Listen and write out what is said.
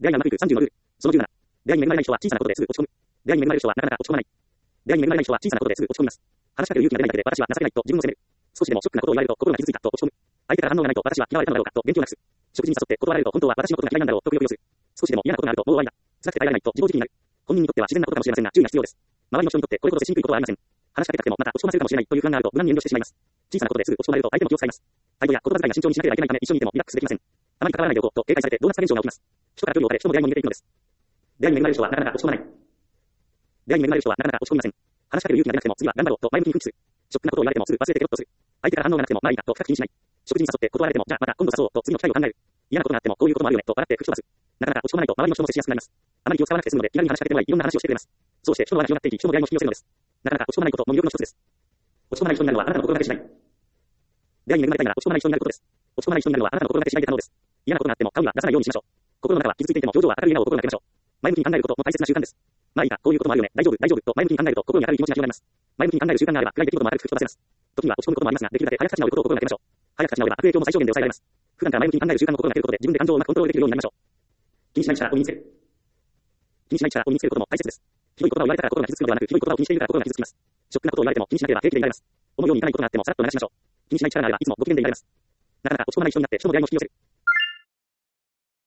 出会いがうまくいく30のルール。その17。出会いに恵まれない人は小さなことですぐ落ち込む。出会いに恵まれる人はなかなか落ち込まない。出会いに恵まれない人は小さなことですぐ落ち込みます。話しかける勇気が出ないだけで私は情けないと自分を責める。少しでもショックなことを言われると心が傷ついたと落ち込む。相手から反応がないと私は嫌われたのだろうかと元気をなくす。食事に誘って断られると本当は私のことが嫌いなんだろうとくよくよする。少しでも嫌なことがあるともう終わりだ。辛くて耐えられないと自暴自棄になる。本人にとっては自然なことかもしれませんが注意が必要です。周りの人にとってこれほどしにくいことはありません。話しかけたくてもまた落ち込ませるかもしれないという不安があると無難に遠慮してしまいます。小さなことですぐ落ち込まれると相手も気を使います。態度や言葉遣いが慎重にしなければいけないため一緒にいてもリラックスできません。あまり関わらないでおこうと警戒されてドーナツ化現象が起きます。人から距離を置かれ人の出会いも逃げていくのです。出会いに恵まれる人はなかなか落ち込まない。出会いに恵まれる人はなかなか落ち込みません。話しかける勇気が出なくても次は頑張ろうと前向きに奮起する。ショックなことを言われてもすぐ忘れてケロッとする。相手から反応がなくてもまあいいかと深く気にしない。食事に誘って断られてもじゃあまた今度誘おうと次の機会を考える。嫌なことがあってもこういうこともあるよねと笑って口を出す。なかなか落ち込まないと周りの人も接しやすくなります。あまり気を使わなくて済むので気軽に話しかけてもらいいろんな話をしてくれます。そうして人の輪が広がっていき人の出会いも引き寄せるのです。なかなか落ち込まないことも魅力の一つです。落ち込まない人になるのはあなたの心がけ次第。出会いに恵まれたいなら落ち込まない人になることです。落ち込まない人になるのはあなたの心がけ次第で可能です。嫌なことがあっても顔には出さないようにしましょう。心の中は傷ついていても表情は明るい笑顔を心がけましょう。前向きに考えることも大切な習慣です。まあいいか、こういうこともあるよね、大丈夫、大丈夫と前向きに考えると心に明るい気持ちが広がります。前向きに考える習慣があれば暗い出来事も明るく吹き飛ばせます。時には落ち込むこともありますが、できるだけ早く立ち直ることを心がけましょう。早く立ち直れば悪影響も最小限で抑えられます。普段から前向きに考える習慣を心がけることで自分で感情をうまくコントロールできるようになりましょう。気にしない力を身につける。気にしない力を身につけることも大切です。ひどい言葉を言われたから心が傷つくのではなく、ひどい言葉を気にしているから心が傷つきます。ショックなことを言われても気にしなければ平気でいられます。思うようにいかないことがあってもさらっと流しましょう。気にしない力があればいつもご機嫌でいられます。なかなか落ち込まない人になって人の出会いも引き寄せる。